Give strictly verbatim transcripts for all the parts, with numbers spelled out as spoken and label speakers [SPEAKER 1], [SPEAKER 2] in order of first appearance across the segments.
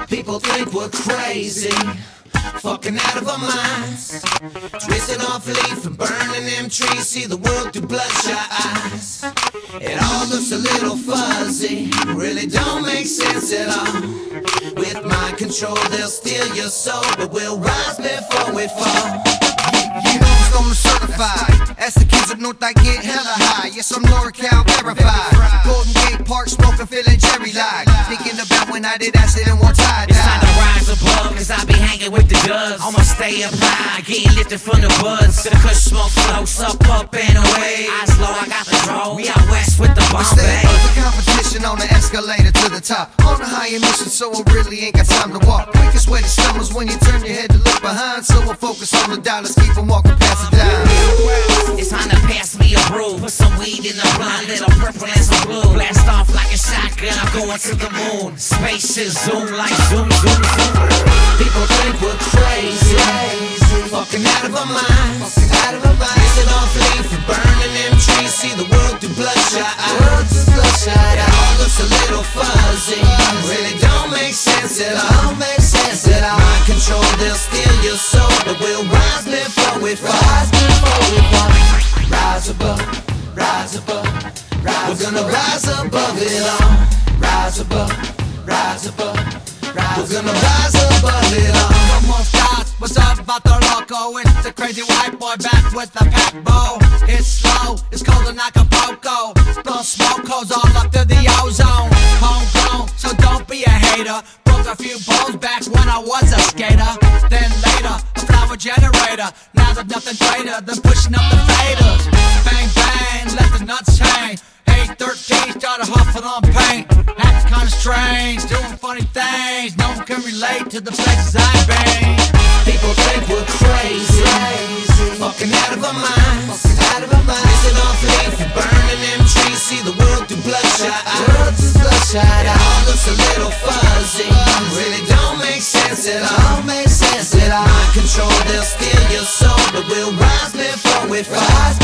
[SPEAKER 1] People think we're crazy, fucking out of our minds, twisting off a leaf and burning them trees. See the world through bloodshot eyes. It all looks a little fuzzy, really don't make sense at all. With mind control they'll steal your soul, but we'll rise before we fall.
[SPEAKER 2] You know it's gonna certified. As the kids of North I get hella high. Yes, I'm NorCal verified. Golden Gate Park smoking, feeling cherry like. Thinking about when I did acid and one tie.
[SPEAKER 3] It's time to rise above, cause I be hanging with the duds. I'ma stay up high, getting lifted from the buds. The kush smoke floats up, up and away. Eyes low, I got the draw. We out west with the Bombay.
[SPEAKER 2] Stay above the competition on the escalator to the top. On a high mission, so I really ain't got time to walk. Quickest way to stumble is when you turn your head to look behind. So we'll focus on the dollars, keep them walking past the dime.
[SPEAKER 3] It's time to pass me a brew. Put some weed in the blunt, little purple and some blue. Blast off like a shotgun, I'm going to the moon. Spaces zoom like zoom, zoom, zoom.
[SPEAKER 1] People think we're crazy, fucking out of our minds, twisting off a leaf and burning them trees. See the world through bloodshot eyes. It all looks a little fuzzy, really don't make sense at all. Mind control, they'll steal your soul, but we'll rise before we fall. Rise above, rise above, rise. We're gonna rise above it all. Rise above, rise above, rise. We're gonna rise above it all.
[SPEAKER 2] Come on, stars, what's up about the loco? It's the crazy white boy back with the pack bow. It's slow, it's cold in Acapulco. Blow smoke holes all up to the ozone. Homegrown, so don't be a hater. Broke a few bones back when I was a skater. Then later, a flower generator. Now there's nothing greater than pushing up the faders. Bang, bang, let the nuts hang. eight thirteen, started huffing on paint. That's kinda strange, doing funny things. No one can relate to the places I've been.
[SPEAKER 1] People think we're crazy, fucking out of our minds, twisting off a leaf and burning them trees. See the world through bloodshot eyes. It all looks a little fuzzy, really don't make sense at all. Mind control, they'll steal your soul, but we'll rise before we fall.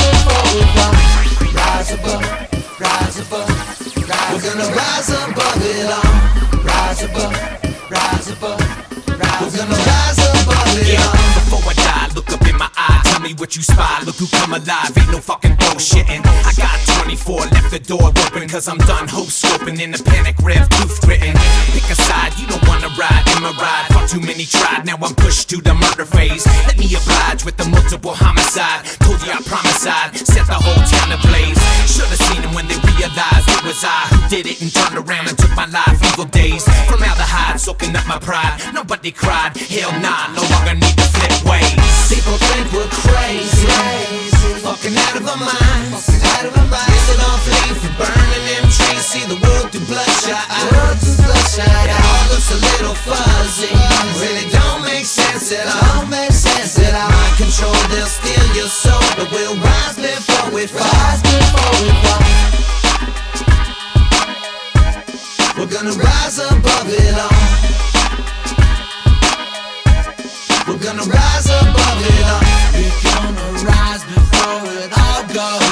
[SPEAKER 1] Rise above, rise above, rise. We're gonna rise above it all. Rise above, rise above, rise. We're gonna rise above it all.
[SPEAKER 4] Yeah, before I die, look up in my eye. Tell me what you spy, look who come alive. Ain't no fucking bullshitting. I got twenty-four, left the door open, cause I'm done host scoping in the panic rev, tooth gritting. Pick a side, you don't wanna ride in my ride. Fought too many tried, now I'm pushed to the murder phase. Let me oblige with the multiple homicide. Told you I promised I'd set the whole town ablaze. Should've seen them when they realized it was I who did it and turned around and took my life. Evil days, formaldehyde soaking up my pride. Nobody cried, hell nah, no longer need to flip ways.
[SPEAKER 1] People think we're crazy, fucking out of our minds, twisting off a leaf and burning them trees. See the world through bloodshot eyes. It all looks a little fuzzy, really don't make sense at all. Mind control, they'll steal your soul, but we'll rise before we fall. We're gonna rise above it all. We're gonna rise above it all.
[SPEAKER 2] We're gonna rise before it all goes.